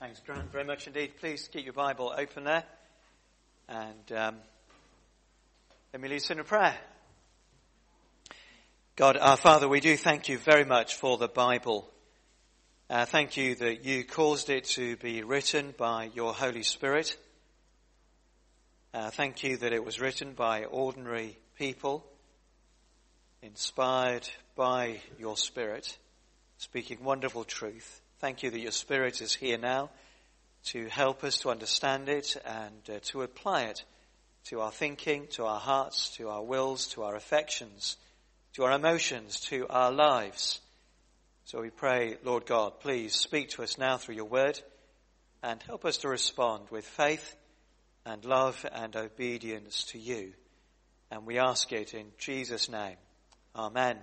Thanks, Grant, very much indeed. Please keep your Bible open there. And let me lead us in a prayer. God, our Father, we do thank you very much for the Bible. Thank you that you caused it to be written by your Holy Spirit. Thank you that it was written by ordinary people, inspired by your Spirit, speaking wonderful truth. Thank you that your Spirit is here now to help us to understand it and to apply it to our thinking, to our hearts, to our wills, to our affections, to our emotions, to our lives. So we pray, Lord God, please speak to us now through your word and help us to respond with faith and love and obedience to you. And we ask it in Jesus' name. Amen.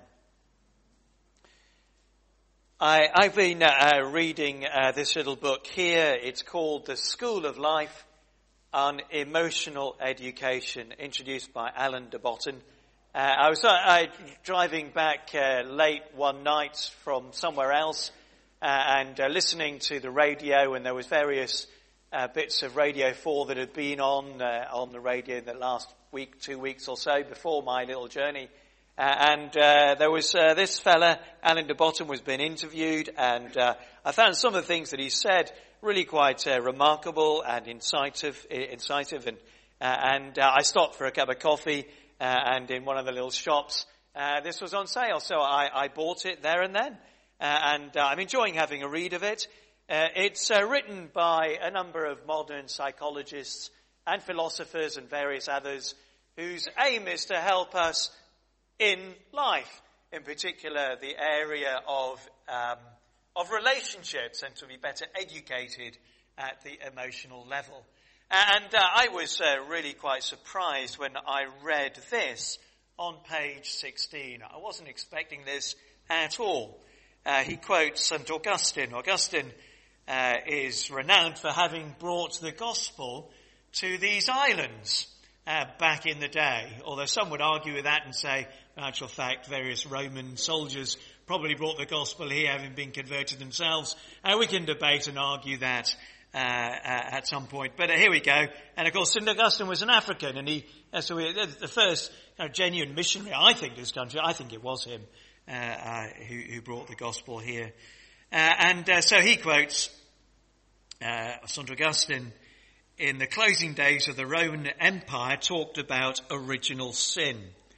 I've been reading this little book here. It's called The School of Life on Emotional Education, introduced by Alain de Botton. I was driving back late one night from somewhere else and listening to the radio, and there was various bits of Radio 4 that had been on the radio in the last week, 2 weeks or so before my little journey. And there was this fella, Alain de Botton, was being interviewed, and I found some of the things that he said really quite remarkable and incisive. And I stopped for a cup of coffee, and in one of the little shops, this was on sale, so I bought it there and then. And I'm enjoying having a read of it. It's written by a number of modern psychologists and philosophers and various others whose aim is to help us in life, in particular the area of relationships, and to be better educated at the emotional level. And I was really quite surprised when I read this on page 16. I wasn't expecting this at all. He quotes St. Augustine. Augustine is renowned for having brought the gospel to these islands back in the day, although some would argue with that and say, in actual fact, various Roman soldiers probably brought the gospel here, having been converted themselves. We can debate and argue that at some point. But here we go. And of course, St. Augustine was an African, and the first genuine missionary, I think, to this country. I think it was him who brought the gospel here. So he quotes St. Augustine, in the closing days of the Roman Empire, talked about original sin.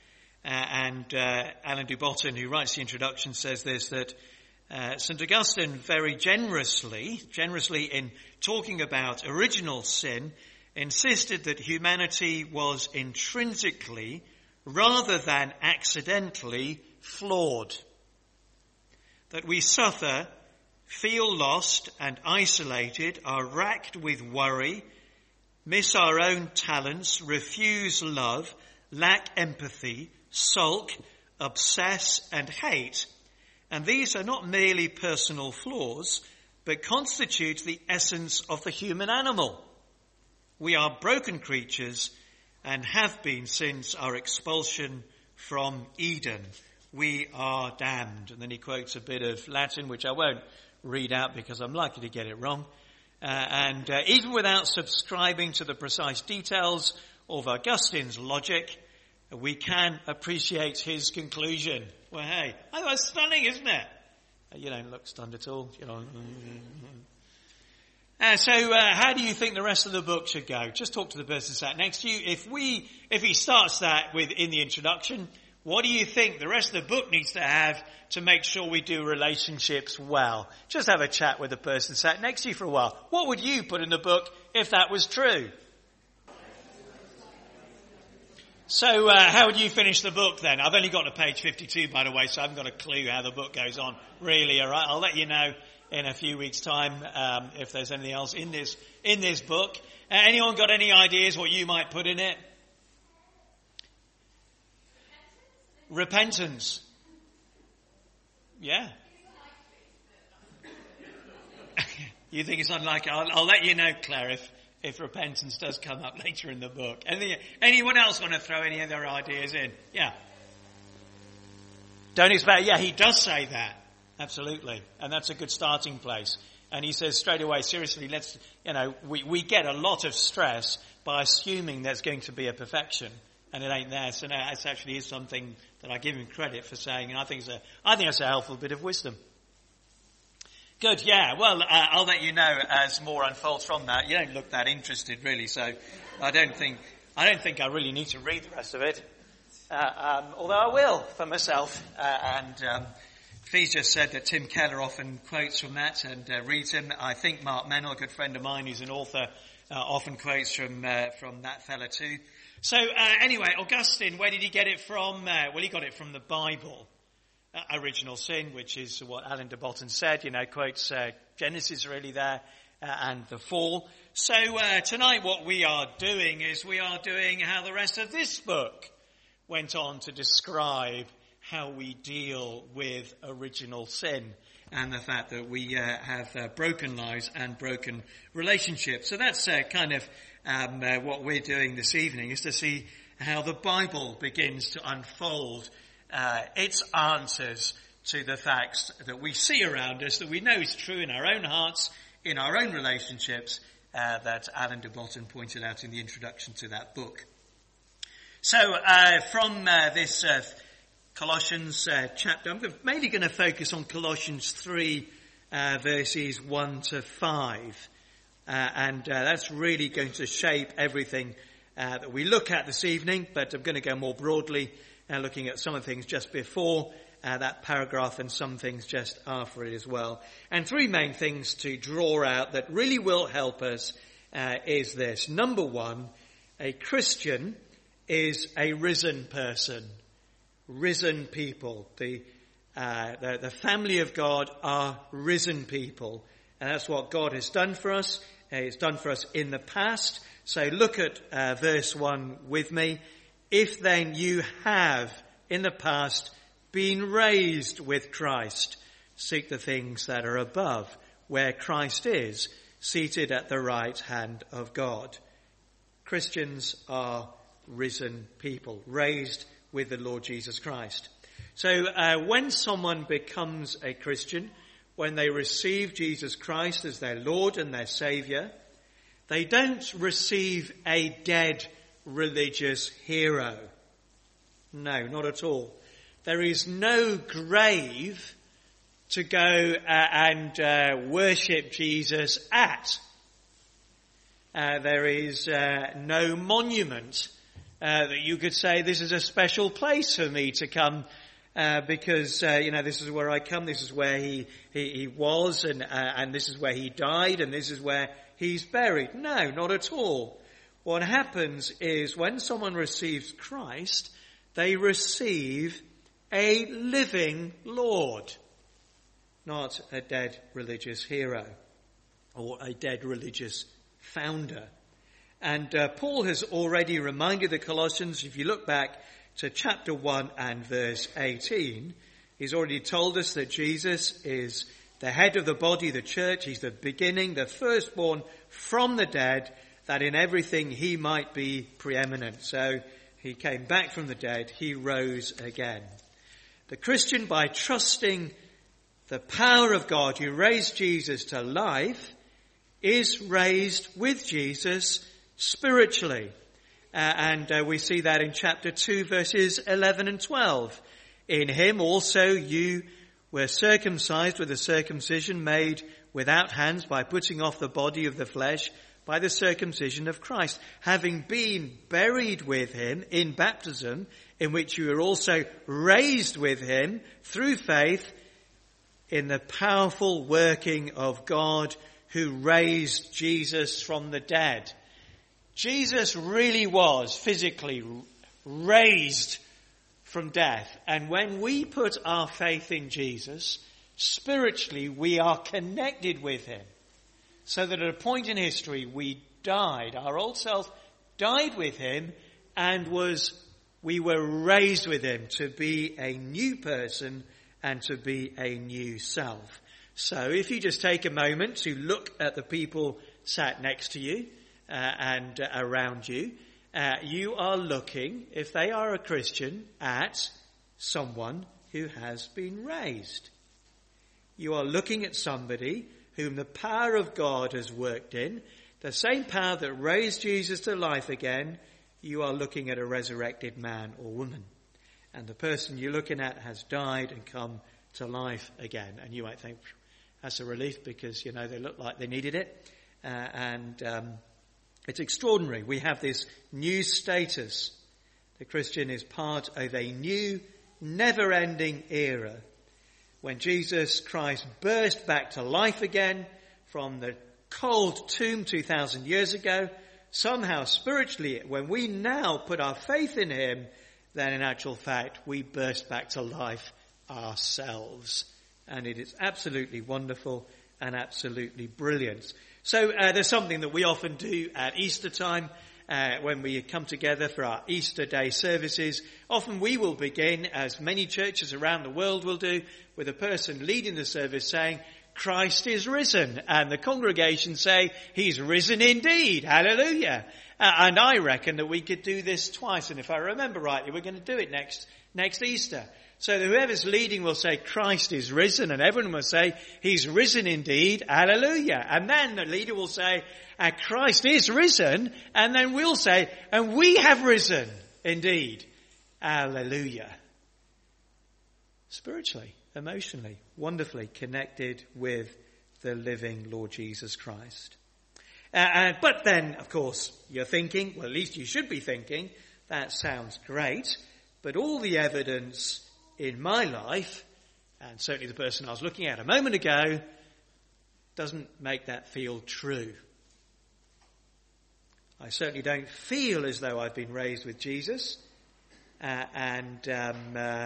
Alain de Botton, who writes the introduction, says this, that St. Augustine very generously in talking about original sin, insisted that humanity was intrinsically, rather than accidentally, flawed. That we suffer, feel lost and isolated, are racked with worry, miss our own talents, refuse love, lack empathy, sulk, obsess and hate. And these are not merely personal flaws, but constitute the essence of the human animal. We are broken creatures and have been since our expulsion from Eden. We are damned. And then he quotes a bit of Latin, which I won't read out because I'm likely to get it wrong. Even without subscribing to the precise details of Augustine's logic, we can appreciate his conclusion. Well, hey, that's stunning, isn't it? You don't look stunned at all. How do you think the rest of the book should go? Just talk to the person sat next to you. If he starts that in the introduction, what do you think the rest of the book needs to have to make sure we do relationships well? Just have a chat with the person sat next to you for a while. What would you put in the book if that was true? So how would you finish the book then? I've only got to page 52, by the way, so I haven't got a clue how the book goes on, really. All right, I'll let you know in a few weeks' time if there's anything else in this book. Anyone got any ideas what you might put in it? Repentance. Yeah. You think it's unlikely? I'll let you know, Claire, if repentance does come up later in the book. Anyone else want to throw any other ideas in? Yeah. Don't expect, yeah, he does say that. Absolutely. And that's a good starting place. And he says straight away, seriously, we get a lot of stress by assuming there's going to be a perfection, and it ain't there. So no, it actually is something that I give him credit for saying, and I think it's a helpful bit of wisdom. Good, yeah. Well, I'll let you know as more unfolds from that. You don't look that interested, really, so I don't think I really need to read the rest of it. Although I will for myself. Fee's just said that Tim Keller often quotes from that and reads him. I think Mark Mennel, a good friend of mine who's an author, often quotes from that fella too. So anyway, Augustine, where did he get it from? Well, he got it from the Bible. Original sin, which is what Alan de Botton said, quotes Genesis really there and the fall. So tonight what we are doing is we are doing how the rest of this book went on to describe how we deal with original sin and the fact that we have broken lives and broken relationships. So that's kind of what we're doing this evening, is to see how the Bible begins to unfold its answers to the facts that we see around us, that we know is true in our own hearts, in our own relationships, that Alan de Botton pointed out in the introduction to that book. So from this Colossians chapter, I'm mainly going to focus on Colossians 3 verses 1 to 5. And that's really going to shape everything that we look at this evening, but I'm going to go more broadly, looking at some of the things just before that paragraph and some things just after it as well. And three main things to draw out that really will help us is this. Number one, a Christian is a risen person. Risen people. The family of God are risen people. And that's what God has done for us. It's done for us in the past. So look at verse 1 with me. If then you have in the past been raised with Christ, seek the things that are above, where Christ is, seated at the right hand of God. Christians are risen people, raised with the Lord Jesus Christ. So when someone becomes a Christian, when they receive Jesus Christ as their Lord and their Saviour, they don't receive a dead religious hero. No, not at all. There is no grave to go and worship Jesus at. There is no monument that you could say, this is a special place for me to come because, this is where I come, this is where he was, and this is where he died, and this is where he's buried. No, not at all. What happens is when someone receives Christ, they receive a living Lord, not a dead religious hero or a dead religious founder. And Paul has already reminded the Colossians, if you look back to chapter 1 and verse 18, he's already told us that Jesus is the head of the body, the church. He's the beginning, the firstborn from the dead, that in everything he might be preeminent. So he came back from the dead, he rose again. The Christian, by trusting the power of God who raised Jesus to life, is raised with Jesus spiritually. And we see that in chapter 2 verses 11 and 12. In him also you were circumcised with a circumcision made without hands, by putting off the body of the flesh by the circumcision of Christ, having been buried with him in baptism, in which you were also raised with him through faith in the powerful working of God who raised Jesus from the dead. Jesus really was physically raised from death. And when we put our faith in Jesus, spiritually we are connected with him. So that at a point in history we died, our old self died with him, and we were raised with him to be a new person and to be a new self. So if you just take a moment to look at the people sat next to you and around you, you are looking, if they are a Christian, at someone who has been raised. You are looking at somebody whom the power of God has worked in, the same power that raised Jesus to life again, you are looking at a resurrected man or woman. And the person you're looking at has died and come to life again. And you might think, that's a relief because, they look like they needed it. It's extraordinary. We have this new status. The Christian is part of a new, never-ending era when Jesus Christ burst back to life again from the cold tomb 2,000 years ago. Somehow, spiritually, when we now put our faith in him, then in actual fact, we burst back to life ourselves. And it is absolutely wonderful and absolutely brilliant. So there's something that we often do at Easter time when we come together for our Easter Day services. Often we will begin, as many churches around the world will do, with a person leading the service saying, Christ is risen. And the congregation say, he's risen indeed. Hallelujah. And I reckon that we could do this twice. And if I remember rightly, we're going to do it next Easter. So whoever's leading will say, Christ is risen. And everyone will say, he's risen indeed. Hallelujah. And then the leader will say, Christ is risen. And then we'll say, and we have risen indeed. Hallelujah. Spiritually, emotionally, wonderfully connected with the living Lord Jesus Christ. But then, of course, you're thinking, well, at least you should be thinking, that sounds great, but all the evidence in my life, and certainly the person I was looking at a moment ago, doesn't make that feel true. I certainly don't feel as though I've been raised with Jesus, there's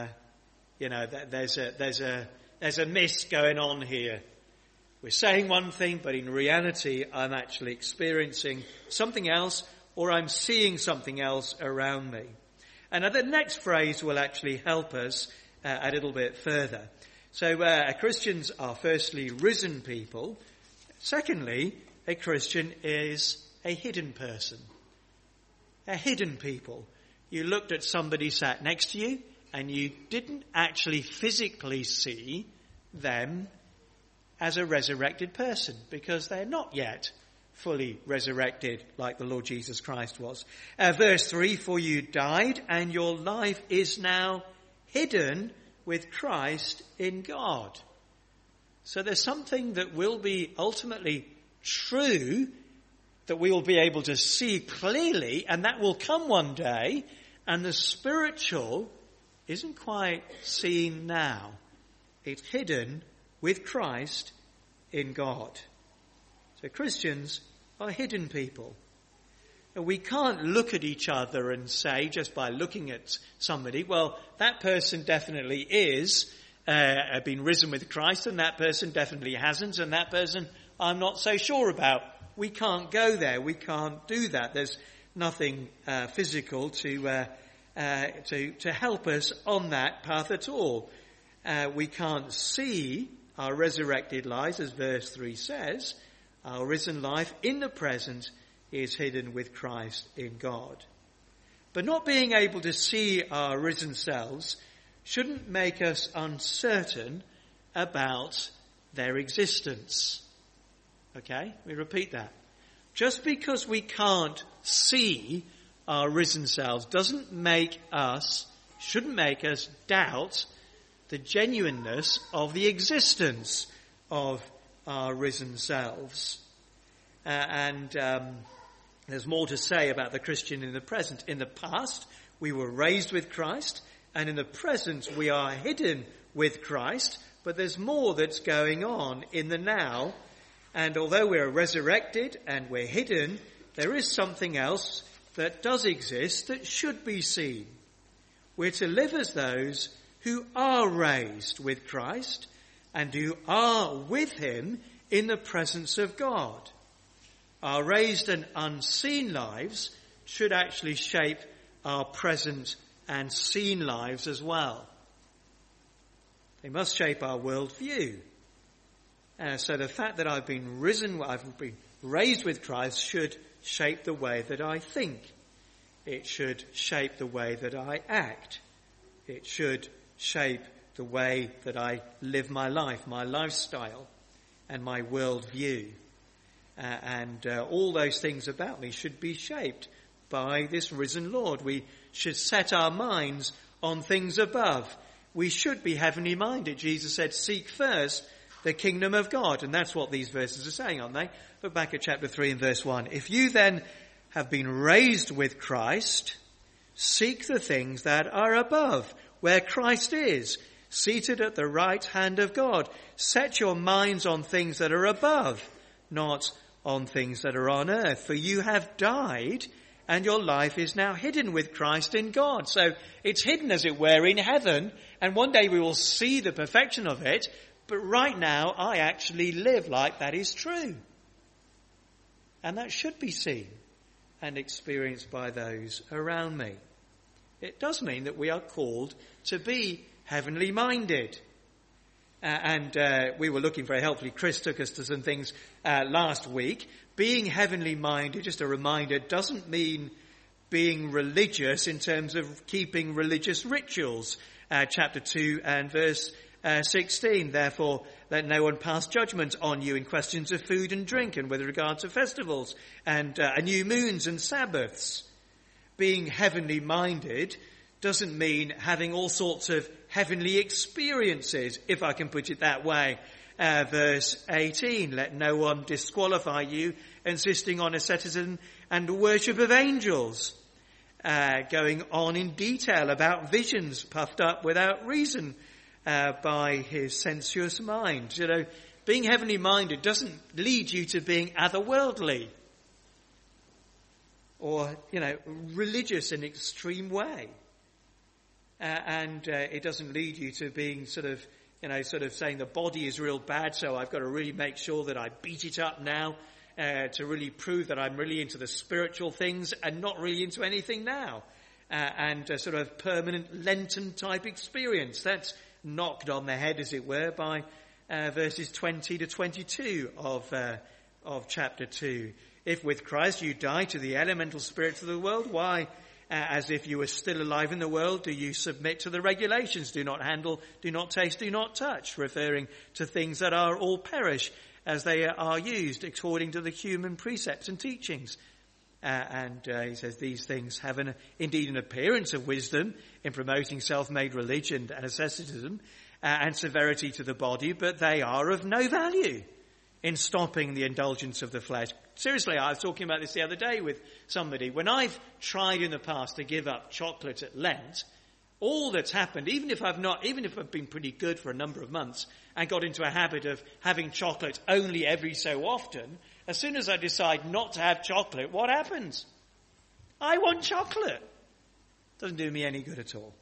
a miss going on here. We're saying one thing, but in reality, I'm actually experiencing something else, or I'm seeing something else around me. And the next phrase will actually help us a little bit further. So Christians are firstly risen people. Secondly, a Christian is a hidden person. A hidden people. You looked at somebody sat next to you and you didn't actually physically see them as a resurrected person because they're not yet fully resurrected like the Lord Jesus Christ was. Verse 3, for you died and your life is now hidden with Christ in God. So there's something that will be ultimately true that we will be able to see clearly, and that will come one day, and the spiritual isn't quite seen now. It's hidden with Christ in God. So Christians are hidden people. And we can't look at each other and say, just by looking at somebody, well, that person definitely is been risen with Christ, and that person definitely hasn't, and that person I'm not so sure about. We can't go there. We can't do that. There's nothing physical to help us on that path at all. We can't see our resurrected lives, as verse 3 says. Our risen life in the present is hidden with Christ in God. But not being able to see our risen selves shouldn't make us uncertain about their existence. Okay? We repeat that. Just because we can't see our risen selves shouldn't make us doubt the genuineness of the existence of our risen selves. There's more to say about the Christian in the present. In the past, we were raised with Christ, and in the present, we are hidden with Christ, but there's more that's going on in the now. And although we're resurrected and we're hidden, there is something else that does exist that should be seen. We're to live as those who are raised with Christ and who are with him in the presence of God. Our raised and unseen lives should actually shape our present and seen lives as well. They must shape our worldview. So the fact that I've been raised with Christ should shape the way that I think. It should shape the way that I act. It should shape the way that I live my life, my lifestyle. and my worldview. And all those things about me should be shaped by this risen Lord. We should set our minds on things above. We should be heavenly minded. Jesus said, seek first the kingdom of God. And that's what these verses are saying, aren't they? Look back at chapter 3 and verse 1. If you then have been raised with Christ, seek the things that are above, where Christ is, seated at the right hand of God. Set your minds on things that are above, not on things that are on earth. For you have died, and your life is now hidden with Christ in God. So it's hidden, as it were, in heaven, and one day we will see the perfection of it. But right now, I actually live like that is true. And that should be seen and experienced by those around me. It does mean that we are called to be heavenly minded. We were looking very helpfully. Chris took us to some things last week. Being heavenly minded, just a reminder, doesn't mean being religious in terms of keeping religious rituals. Chapter 2 and verse 16. Therefore, let no one pass judgment on you in questions of food and drink and with regard to festivals and new moons and Sabbaths. Being heavenly minded doesn't mean having all sorts of heavenly experiences, if I can put it that way. Verse 18, let no one disqualify you, insisting on asceticism and worship of angels. Going on in detail about visions puffed up without reason by his sensuous mind. You know, being heavenly minded doesn't lead you to being otherworldly or, religious in an extreme way. It doesn't lead you to being sort of saying the body is real bad, so I've got to really make sure that I beat it up now to really prove that I'm really into the spiritual things and not really into anything now. Sort of permanent Lenten type experience. That's knocked on the head, as it were, by verses 20 to 22 of chapter 2. If with Christ you die to the elemental spirits of the world, why, as if you were still alive in the world, do you submit to the regulations? Do not handle, do not taste, do not touch, referring to things that are all perish as they are used according to the human precepts and teachings. He says these things have indeed an appearance of wisdom in promoting self-made religion and asceticism and severity to the body, but they are of no value in stopping the indulgence of the flesh. Seriously, I was talking about this the other day with somebody. When I've tried in the past to give up chocolate at Lent, all that's happened, even if I've been pretty good for a number of months and got into a habit of having chocolate only every so often, as soon as I decide not to have chocolate, what happens? I want chocolate. Doesn't do me any good at all.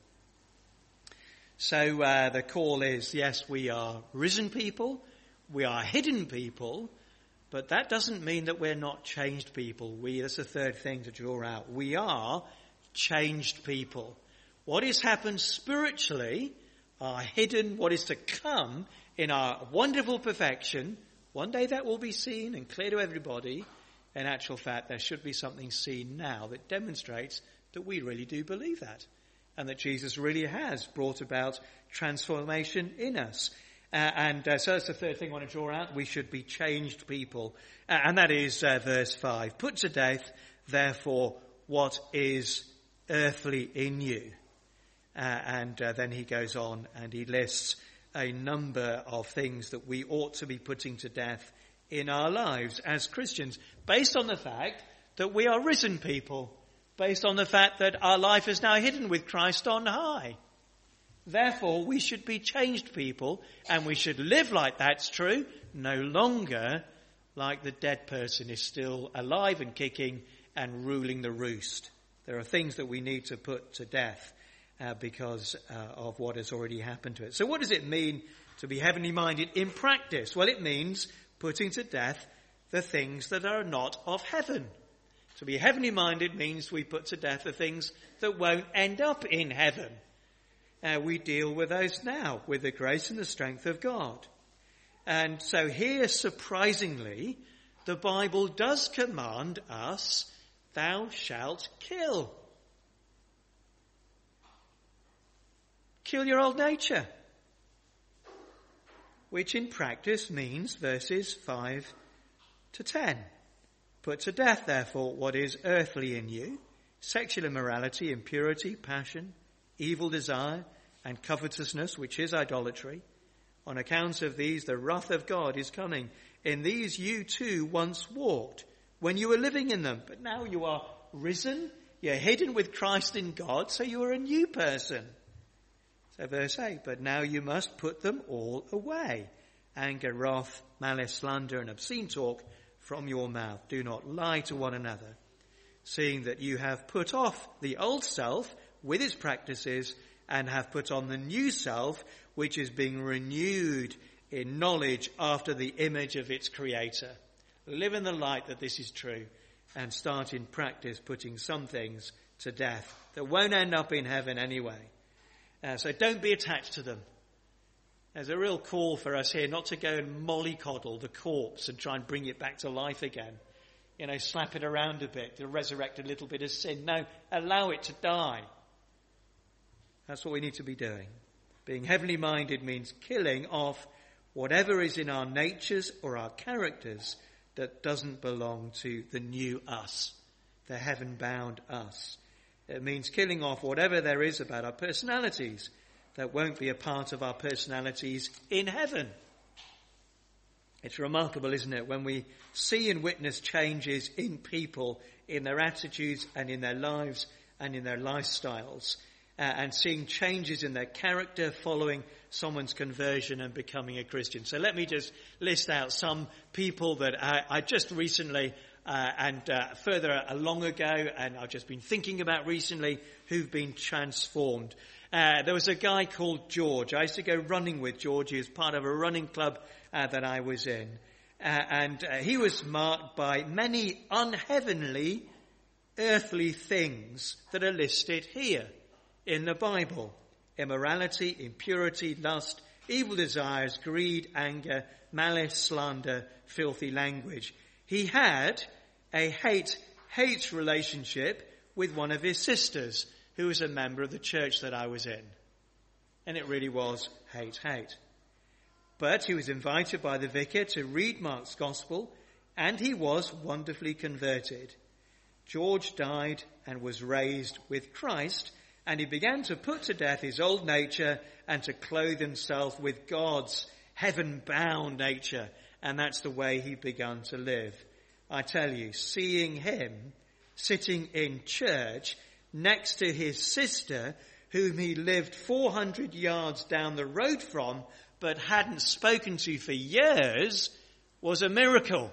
So the call is, yes, we are risen people, we are hidden people, but that doesn't mean that we're not changed people. That's the third thing to draw out. We are changed people. What has happened spiritually, our hidden, what is to come in our wonderful perfection, one day that will be seen and clear to everybody. In actual fact, there should be something seen now that demonstrates that we really do believe that and that Jesus really has brought about transformation in us. So that's the third thing I want to draw out. We should be changed people. And that is verse 5. Put to death, therefore, what is earthly in you. Then he goes on and he lists a number of things that we ought to be putting to death in our lives as Christians, based on the fact that we are risen people, based on the fact that our life is now hidden with Christ on high. Therefore, we should be changed people, and we should live like that's true, no longer like the dead person is still alive and kicking and ruling the roost. There are things that we need to put to death because of what has already happened to it. So what does it mean to be heavenly minded in practice? Well, it means putting to death the things that are not of heaven. To be heavenly minded means we put to death the things that won't end up in heaven. We deal with those now with the grace and the strength of God. And so here, surprisingly, the Bible does command us, thou shalt kill. Kill your old nature. which in practice means verses 5 to 10. Put to death, therefore, what is earthly in you, sexual immorality, impurity, passion, evil desire, and covetousness, which is idolatry. On account of these, the wrath of God is coming. In these you too once walked, when you were living in them. But now you are risen, you're hidden with Christ in God, so you are a new person. So verse 8, but now you must put them all away. Anger, wrath, malice, slander, and obscene talk from your mouth. Do not lie to one another, seeing that you have put off the old self with its practices and have put on the new self, which is being renewed in knowledge after the image of its creator. Live in the light that this is true and start in practice putting some things to death that won't end up in heaven anyway. So don't be attached to them. There's a real call for us here not to go and mollycoddle the corpse and try and bring it back to life again. Slap it around a bit to resurrect a little bit of sin. No, allow it to die. That's what we need to be doing. Being heavenly minded means killing off whatever is in our natures or our characters that doesn't belong to the new us, the heaven-bound us. It means killing off whatever there is about our personalities that won't be a part of our personalities in heaven. It's remarkable, isn't it, when we see and witness changes in people, in their attitudes and in their lives and in their lifestyles, and seeing changes in their character following someone's conversion and becoming a Christian. So let me just list out some people that I just recently and further along ago, and I've just been thinking about recently, who've been transformed. There was a guy called George. I used to go running with George. He was part of a running club that I was in. And he was marked by many unheavenly, earthly things that are listed here in the Bible. Immorality, impurity, lust, evil desires, greed, anger, malice, slander, filthy language. He had a hate relationship with one of his sisters, who was a member of the church that I was in. And it really was hate. But he was invited by the vicar to read Mark's gospel, and he was wonderfully converted. George died and was raised with Christ, and he began to put to death his old nature and to clothe himself with God's heaven-bound nature. And that's the way he began to live. I tell you, seeing him sitting in church next to his sister, whom he lived 400 yards down the road from, but hadn't spoken to for years, was a miracle.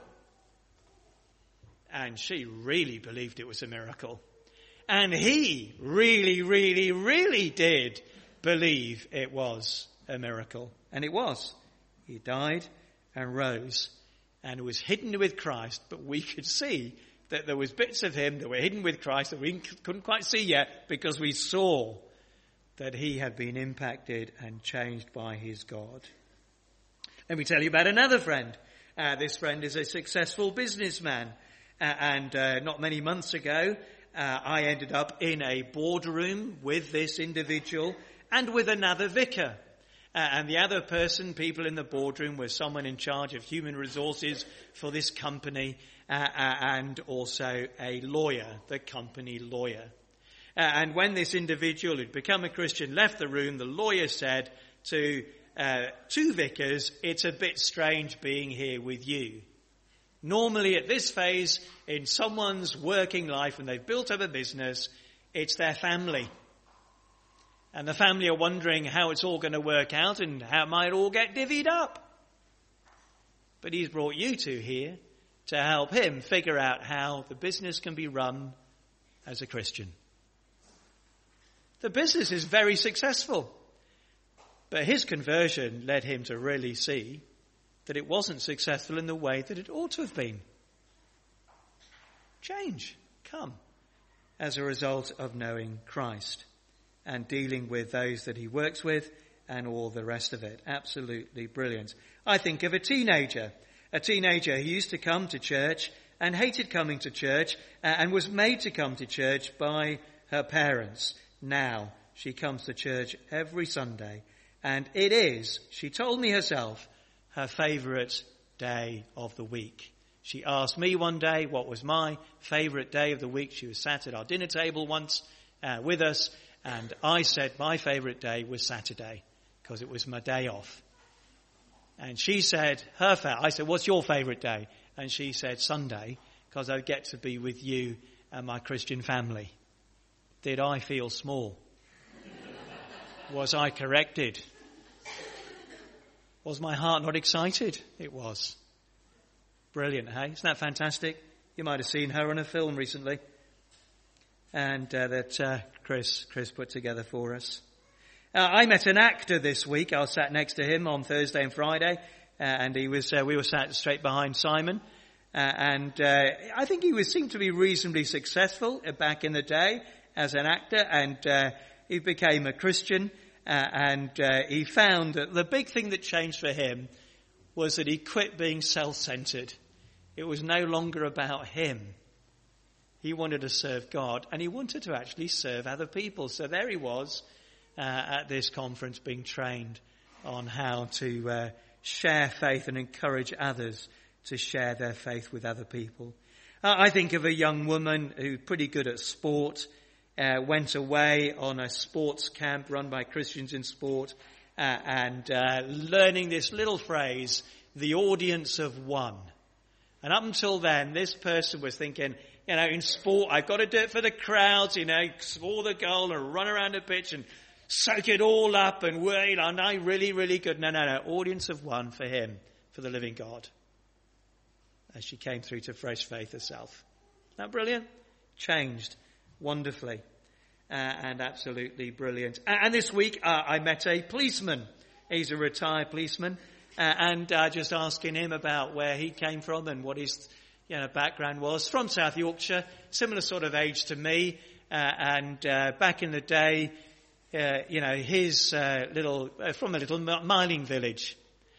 And she really believed it was a miracle. And he really, really, really did believe it was a miracle. And it was. He died and rose and was hidden with Christ, but we could see that there was bits of him that were hidden with Christ that we couldn't quite see yet, because we saw that he had been impacted and changed by his God. Let me tell you about another friend. This friend is a successful businessman. And not many months ago, I ended up in a boardroom with this individual and with another vicar. And the other people in the boardroom were someone in charge of human resources for this company, and also a lawyer, the company lawyer. And when this individual who'd become a Christian left the room, the lawyer said to two vicars, "It's a bit strange being here with you." Normally at this phase in someone's working life, when they've built up a business, it's their family. And the family are wondering how it's all going to work out and how it might all get divvied up. But he's brought you two here to help him figure out how the business can be run as a Christian. The business is very successful, but his conversion led him to really see that it wasn't successful in the way that it ought to have been. Change come as a result of knowing Christ and dealing with those that he works with and all the rest of it. Absolutely brilliant. I think of a teenager who used to come to church and hated coming to church and was made to come to church by her parents. Now she comes to church every Sunday, and it is, she told me herself, her favourite day of the week. She asked me one day what was my favourite day of the week. She was sat at our dinner table once with us, and I said my favourite day was Saturday because it was my day off. And she said I said, what's your favourite day? And she said Sunday because I get to be with you and my Christian family. Did I feel small? Was I corrected? Was my heart not excited? It was. Brilliant, hey? Isn't that fantastic? You might have seen her on a film recently. And that Chris put together for us. I met an actor this week. I was sat next to him on Thursday and Friday. And we were sat straight behind Simon. I think he seemed to be reasonably successful back in the day as an actor. And he became a Christian. He found that the big thing that changed for him was that he quit being self-centered. It was no longer about him. He wanted to serve God, and he wanted to actually serve other people. So there he was at this conference being trained on how to share faith and encourage others to share their faith with other people. I think of a young woman who's pretty good at sport, went away on a sports camp run by Christians in Sport, learning this little phrase, the audience of one. And up until then, this person was thinking, in sport, I've got to do it for the crowds, score the goal and run around the pitch and soak it all up and I'm really, really good. No, audience of one for him, for the living God. As she came through to fresh faith herself. Isn't that brilliant? Changed wonderfully and absolutely brilliant. And this week I met a policeman. He's a retired policeman. Just asking him about where he came from and what his background was. From South Yorkshire, similar sort of age to me. Back in the day, his from a little mining village.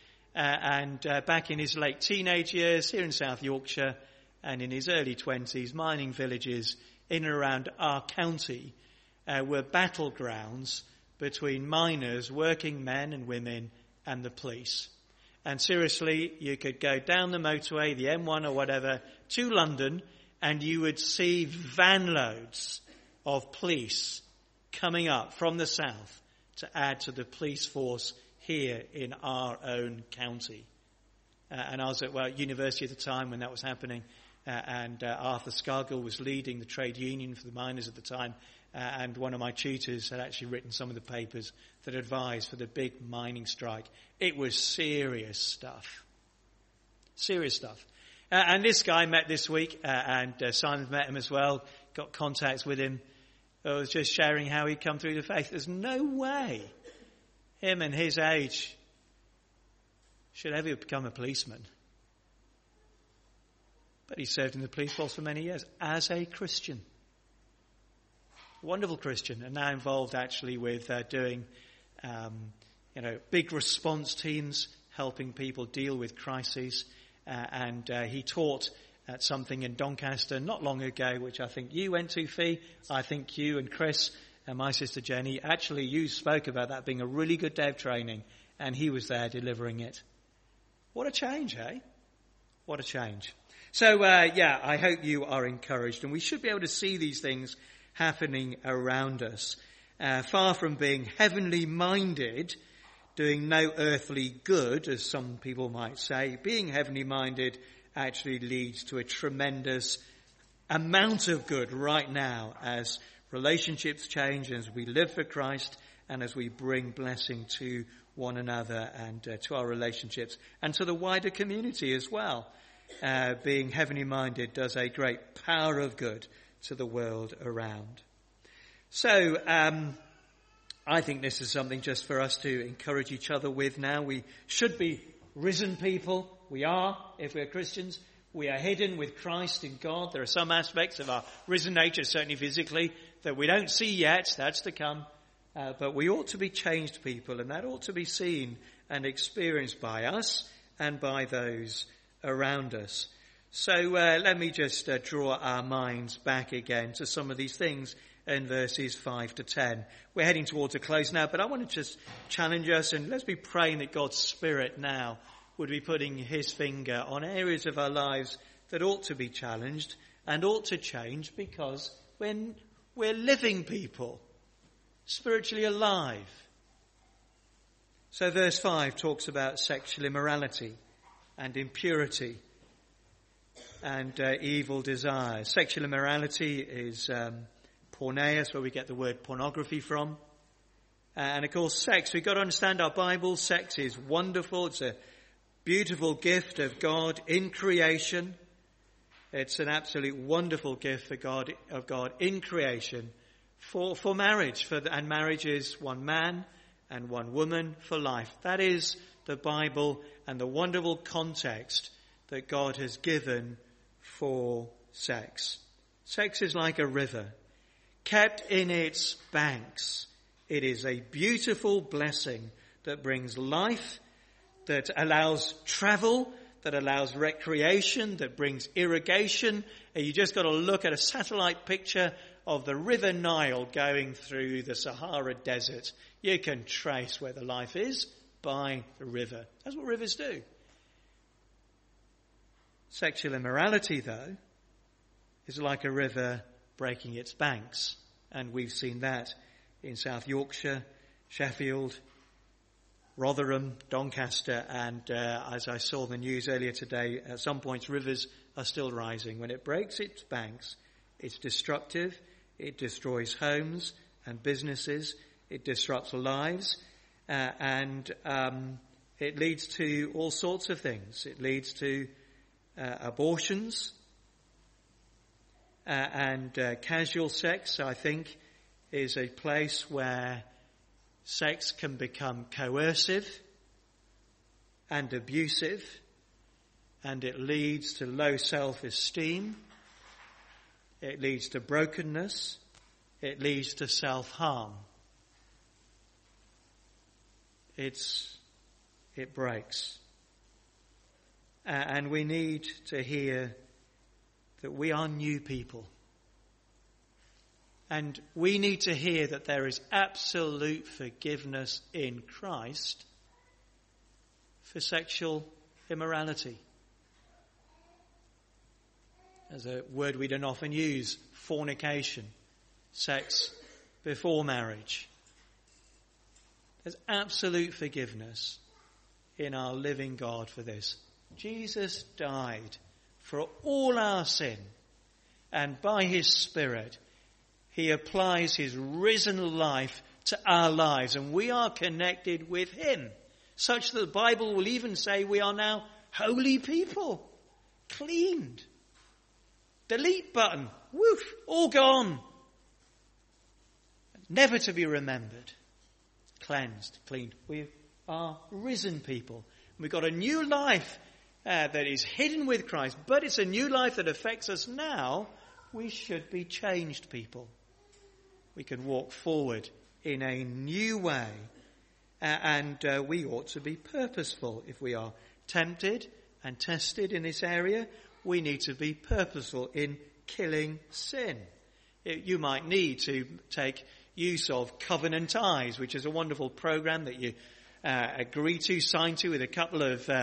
Back in his late teenage years here in South Yorkshire and in his early 20s, mining villages in and around our county were battlegrounds between miners, working men and women, and the police. And seriously, you could go down the motorway, the M1 or whatever, to London, and you would see van loads of police coming up from the south to add to the police force here in our own county. I was at university at the time when that was happening, Arthur Scargill was leading the trade union for the miners at the time, and one of my tutors had actually written some of the papers that advised for the big mining strike. It was serious stuff. Serious stuff. And this guy met this week, Simon met him as well, got contacts with him. I was just sharing how he'd come through the faith. There's no way him and his age should ever become a policeman. But he served in the police force for many years as a Christian. Wonderful Christian, and now involved actually with doing, big response teams, helping people deal with crises. He taught at something in Doncaster not long ago, which I think you went to, Fee. I think you and Chris and my sister Jenny, actually you spoke about that being a really good day of training, and he was there delivering it. What a change, eh? What a change. So, I hope you are encouraged, and we should be able to see these things happening around us. Far from being heavenly minded, doing no earthly good, as some people might say, being heavenly minded actually leads to a tremendous amount of good right now as relationships change, as we live for Christ, and as we bring blessing to one another and to our relationships and to the wider community as well. Being heavenly minded does a great power of good to the world around. So, I think this is something just for us to encourage each other with now. We should be risen people. We are, if we're Christians. We are hidden with Christ in God. There are some aspects of our risen nature, certainly physically, that we don't see yet. That's to come. But we ought to be changed people, and that ought to be seen and experienced by us and by those around us. So let me just draw our minds back again to some of these things in verses 5 to 10. We're heading towards a close now, but I want to just challenge us, and let's be praying that God's Spirit now would be putting his finger on areas of our lives that ought to be challenged and ought to change, because when we're living people, spiritually alive. So verse 5 talks about sexual immorality and impurity and evil desires. Sexual immorality is porneia, where we get the word pornography from. And of course, sex, we've got to understand our Bible. Sex is wonderful. It's a beautiful gift of God in creation. It's an absolute wonderful gift of God in creation for marriage. And marriage is one man and one woman for life. That is the Bible and the wonderful context that God has given for sex. Sex is like a river, kept in its banks. It is a beautiful blessing that brings life, that allows travel, that allows recreation, that brings irrigation. And you just got to look at a satellite picture of the River Nile going through the Sahara Desert. You can trace where the life is by the river. That's what rivers do. Sexual immorality, though, is like a river breaking its banks. And we've seen that in South Yorkshire, Sheffield, Rotherham, Doncaster, and as I saw the news earlier today, at some points rivers are still rising. When it breaks its banks, it's destructive. It destroys homes and businesses. It disrupts lives, and it leads to all sorts of things. It leads to abortions and casual sex, I think, is a place where sex can become coercive and abusive, and it leads to low self-esteem. It leads to brokenness. It leads to self-harm. It breaks. And we need to hear that we are new people. And we need to hear that there is absolute forgiveness in Christ for sexual immorality. As a word we don't often use, fornication, sex before marriage. There's absolute forgiveness in our living God for this. Jesus died for all our sin, and by his Spirit, he applies his risen life to our lives, and we are connected with him, such that the Bible will even say we are now holy people, cleaned. Delete button, woof, all gone. Never to be remembered. Cleansed, cleaned. We are risen people. We've got a new life that is hidden with Christ, but it's a new life that affects us now. We should be changed people. We can walk forward in a new way, and we ought to be purposeful. If we are tempted and tested in this area, we need to be purposeful in killing sin. You might need to take use of Covenant Eyes, which is a wonderful program that you agree to, sign to with a couple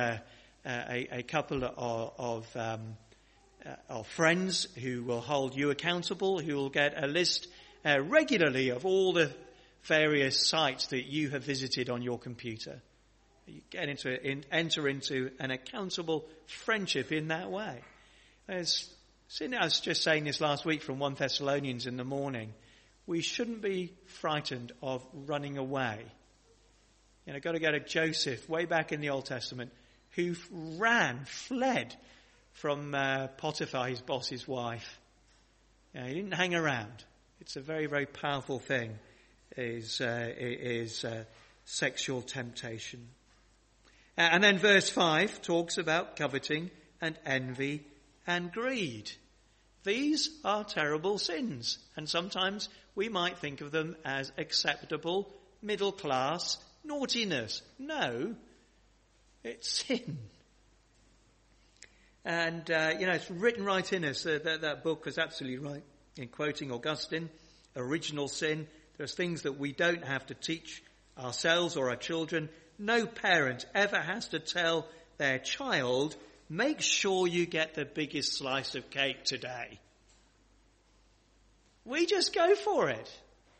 of friends who will hold you accountable, who will get a list regularly of all the various sites that you have visited on your computer. You enter into an accountable friendship in that way. I was just saying this last week from 1 Thessalonians in the morning. We shouldn't be frightened of running away. Got to go to Joseph way back in the Old Testament, who fled from Potiphar, his boss's wife. He didn't hang around. It's a very, very powerful thing, is sexual temptation. And then verse 5 talks about coveting and envy and greed. These are terrible sins, and sometimes we might think of them as acceptable middle-class naughtiness. No, it's sin. And, it's written right in us. That book was absolutely right in quoting Augustine, original sin. There's things that we don't have to teach ourselves or our children. No parent ever has to tell their child, make sure you get the biggest slice of cake today. We just go for it.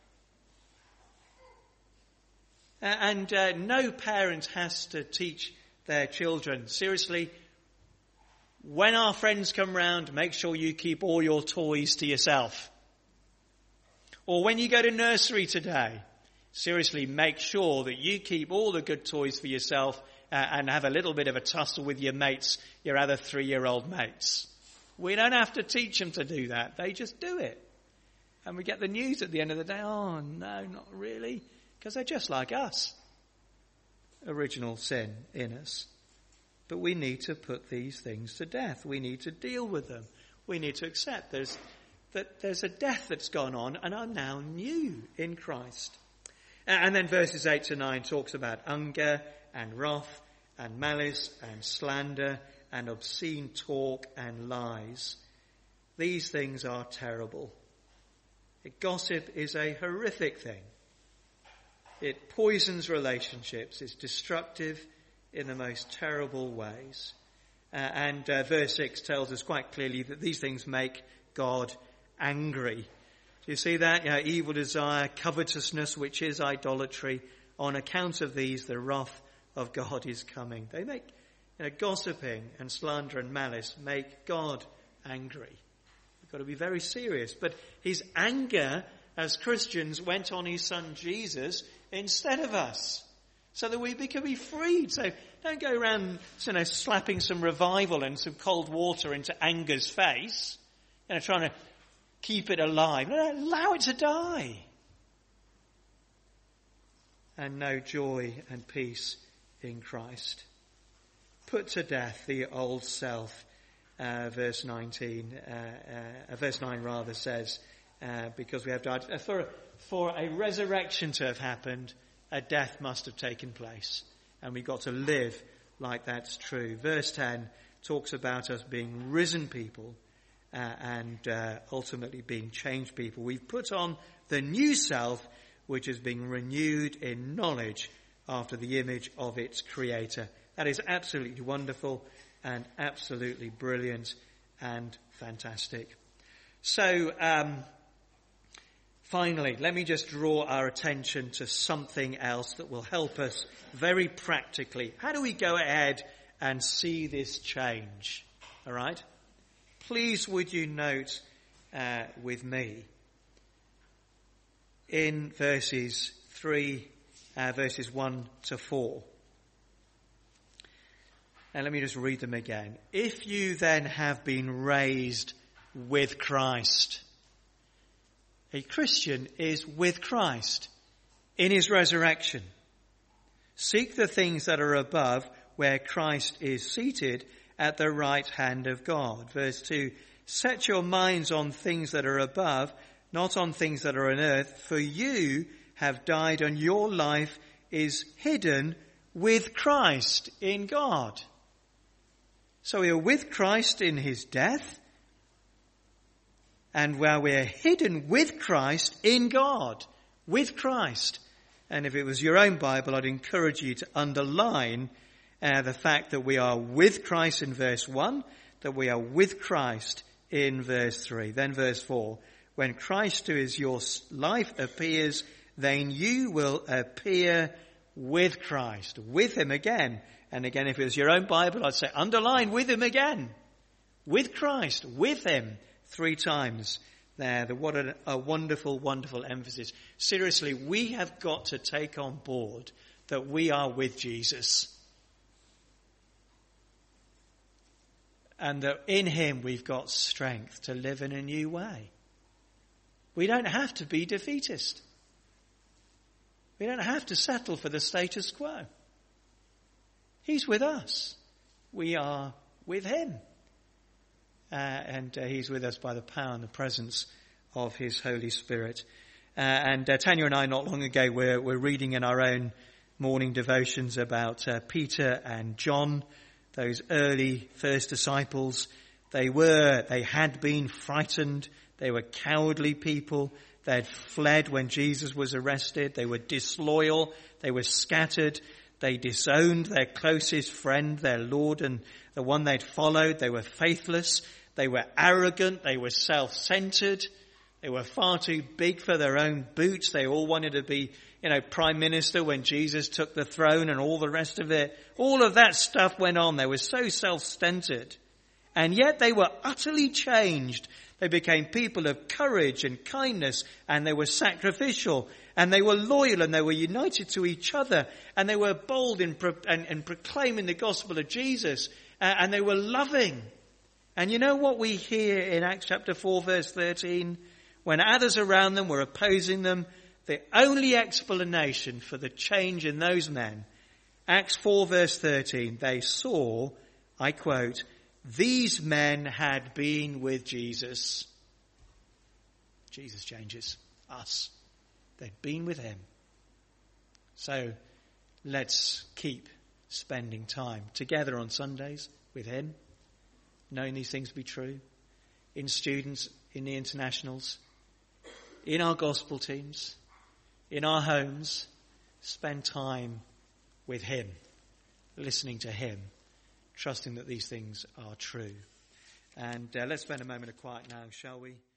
And no parent has to teach their children, seriously, when our friends come round, make sure you keep all your toys to yourself. Or when you go to nursery today, seriously, make sure that you keep all the good toys for yourself and have a little bit of a tussle with your mates, your other 3-year-old mates. We don't have to teach them to do that. They just do it. And we get the news at the end of the day, oh no, not really. Because they're just like us. Original sin in us. But we need to put these things to death. We need to deal with them. We need to accept that there's a death that's gone on and are now new in Christ. And then verses 8 to 9 talks about anger and wrath and malice and slander and obscene talk and lies. These things are terrible. Gossip is a horrific thing. It poisons relationships. It's destructive in the most terrible ways. And verse 6 tells us quite clearly that these things make God angry. Do you see that? Evil desire, covetousness, which is idolatry. On account of these, the wrath of God is coming. They make gossiping and slander and malice make God angry. We've got to be very serious. But his anger as Christians went on his son Jesus instead of us, so that we can be freed. So don't go around, slapping some revival and some cold water into anger's face, trying to keep it alive. No, allow it to die. And know joy and peace in Christ. Put to death the old self. Verse 9 says, because we have died. For a resurrection to have happened, a death must have taken place. And we've got to live like that's true. Verse 10 talks about us being risen people and ultimately being changed people. We've put on the new self, which is being renewed in knowledge after the image of its creator. That is absolutely wonderful and absolutely brilliant and fantastic. So, finally, let me just draw our attention to something else that will help us very practically. How do we go ahead and see this change? All right? Please would you note with me in verses 1 to 4. And let me just read them again. If you then have been raised with Christ. A Christian is with Christ in his resurrection. Seek the things that are above, where Christ is seated at the right hand of God. Verse 2, set your minds on things that are above, not on things that are on earth, for you have died and your life is hidden with Christ in God. So we are with Christ in his death, and where we are hidden with Christ in God, with Christ. And if it was your own Bible, I'd encourage you to underline the fact that we are with Christ in verse 1, that we are with Christ in verse 3. Then verse 4, when Christ who is your life appears, then you will appear with Christ, with him again. And again, if it was your own Bible, I'd say underline with him again. With Christ, with him. 3 times there. What a wonderful, wonderful emphasis. Seriously, we have got to take on board that we are with Jesus. And that in him we've got strength to live in a new way. We don't have to be defeatist. We don't have to settle for the status quo. He's with us. We are with him. And he's with us by the power and the presence of his Holy Spirit. And Tanya and I, not long ago, we're reading in our own morning devotions about Peter and John, those early first disciples. They had been frightened. They were cowardly people. They had fled when Jesus was arrested. They were disloyal. They were scattered. They disowned their closest friend, their Lord, and the one they'd followed. They were faithless. They were arrogant. They were self-centered. They were far too big for their own boots. They all wanted to be, prime minister when Jesus took the throne and all the rest of it. All of that stuff went on. They were so self-centered. And yet they were utterly changed. They became people of courage and kindness, and they were sacrificial, and they were loyal, and they were united to each other, and they were bold in proclaiming the gospel of Jesus, and they were loving. And you know what we hear in Acts chapter 4 verse 13? When others around them were opposing them, the only explanation for the change in those men, Acts 4 verse 13, they saw, I quote, "These men had been with Jesus." Jesus changes us. They'd been with him. So let's keep spending time together on Sundays with him, knowing these things to be true, in students, in the internationals, in our gospel teams, in our homes. Spend time with him, listening to him, trusting that these things are true. And let's spend a moment of quiet now, shall we?